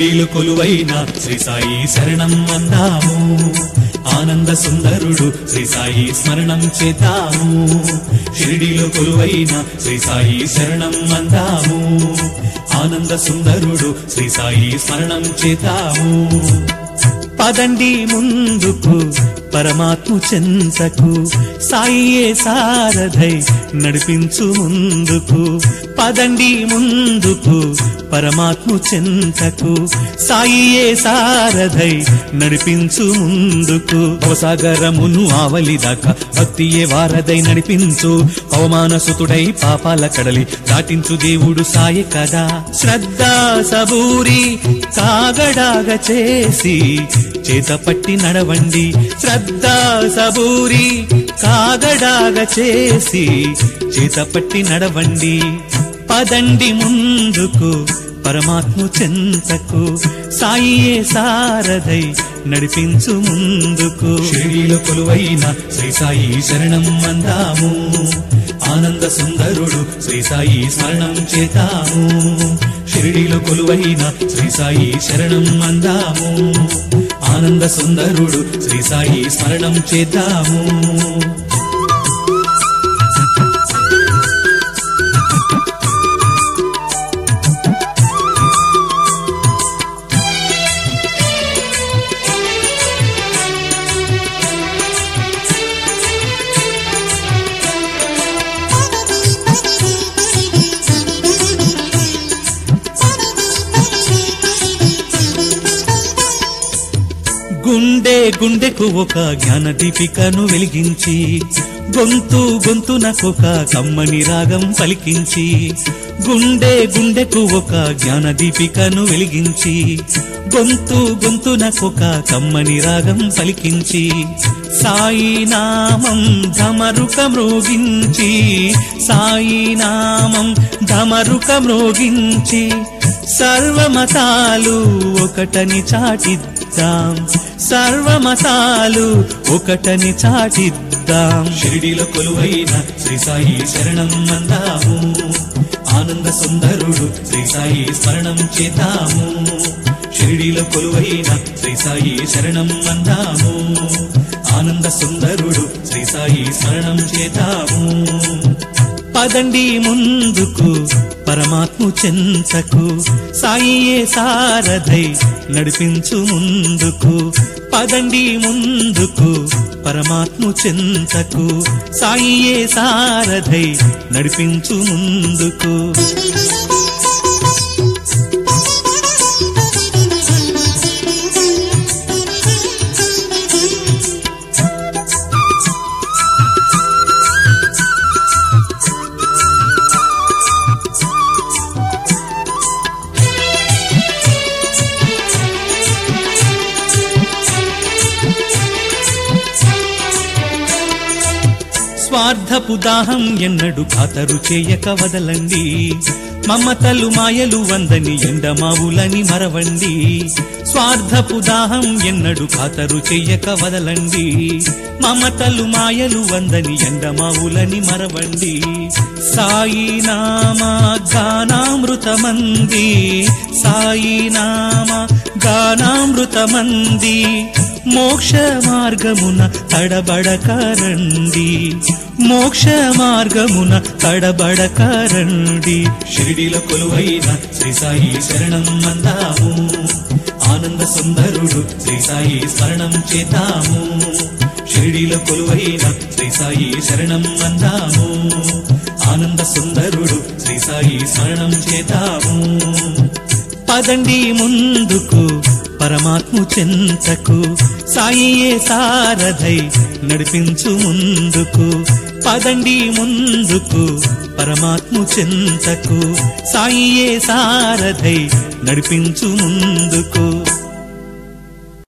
షిరిడీలో కొలువైన శ్రీ సాయి శరణం అందాము. ఆనంద సుందరుడు శ్రీ సాయి స్మరణం చేద్దాము. షిరిడీలో కొలువైన శ్రీ సాయి శరణం అందాము. ఆనంద సుందరుడు శ్రీ సాయి స్మరణం చేద్దాము. పదండి ముందుకు పరమాత్మ చెంతకు, సాయియే సారథై నడిపించు ముందుకు. పదండి ముందుకు పరమాత్మ చెంతకు, సాయియే సారథై నడిపించు ముందుకు. భవసాగరమును ఆవలిదాకా భక్తియే వారధై నడిపించు. అవమానసుతుడై పాపాల కడలి దాటించు దేవుడు సాయి కదా. శ్రద్ధా సబూరి కాగడాగ చేసి చేతపట్టి నడవండి. శ్రద్ధా సబూరి కాగడాగ చేసి చేతపట్టి నడవండి. పదండి ముందుకు పరమాత్మ చెంతకు, సాయియే సారథై నడిపించు ముందుకు. షిరిడీలో కొలువైన శ్రీ సాయి శరణం అందాము. ఆనంద సుందరుడు శ్రీ సాయి స్మరణం చేద్దాము. షిరిడీలో కొలువైన శ్రీ సాయి శరణం అందాము. ఆనంద సుందరుడు శ్రీ సాయి స్మరణం చేద్దాము. గుండె గుండెకు ఒక జ్ఞాన దీపికను వెలిగించి, గొంతు గొంతునకొక కమ్మని రాగం పలికించి. గుండె గుండెకు ఒక జ్ఞాన దీపికను వెలిగించి, గొంతు గొంతునకొక కమ్మని రాగం పలికించి. సాయి నామం ధమరుక మ్రోగించి, సాయి నామం ధమరుక మ్రోగించి. సర్వమతాలు ఒకటని చాటిద్దాం, సర్వమతాలు ఒకటని చాటిద్దాం. షిరిడీలో కొలువైన శ్రీ సాయి శరణం అందాము. ఆనంద సుందరుడు శ్రీ సాయి స్మరణం చేద్దాము. షిరిడీలో కొలువైన శ్రీ సాయి శరణం అందాము. ఆనంద సుందరుడు శ్రీ సాయి స్మరణం చేద్దాము. పదండి ముందుకు పరమాత్మ చెంతకు, సాయియే సారథై నడిపించు ముందుకు. పదండి ముందుకు పరమాత్మ చెంతకు, సాయియే సారథై నడిపించు ముందుకు. స్వార్థపు దాహం ఎన్నడు ఖాతరు చేయక వదలండి. మమతలు మాయలు వందని ఎండమావులని మరవండి. స్వార్థపు దాహం ఎన్నడు ఖాతరు చెయ్యక వదలండి. మమతలు మాయలు వందని ఎండమావులని మరవండి. సాయి నామ గానామృతమంది, సాయి నామ గానామృతమంది. మోక్ష మార్గమున తడబడకరండి, మోక్ష మార్గమున తడబడకరండి. షిరిడీలో కొలువైన శ్రీ సాయి శరణం అందాము. ఆనంద సుందరుడు శ్రీ సాయి స్మరణం చేద్దాము. షిరిడీలో కొలువైన శ్రీ సాయి శరణం అందాము. ఆనంద సుందరుడు శ్రీ సాయి స్మరణం చేద్దాము. పదండి ముందుకు పరమాత్మ చెంతకు, సాయియే సారథై నడిపించు ముందుకు. పదండి ముందుకు పరమాత్మ చెంతకు, సాయియే సారథై నడిపించు ముందుకు.